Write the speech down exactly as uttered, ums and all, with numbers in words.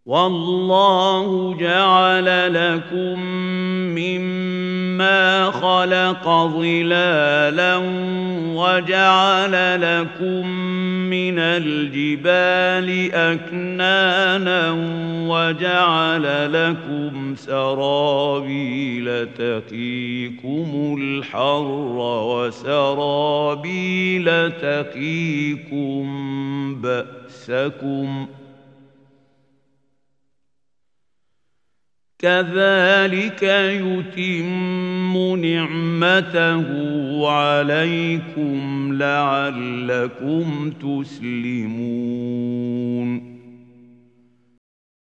والله جعل لكم مما خلق ظلالا وجعل لكم من الجبال أكنانا وجعل لكم سرابيل تقيكم الحر وسرابيل تقيكم بأسكم كذلك يتم نعمته عليكم لعلكم تسلمون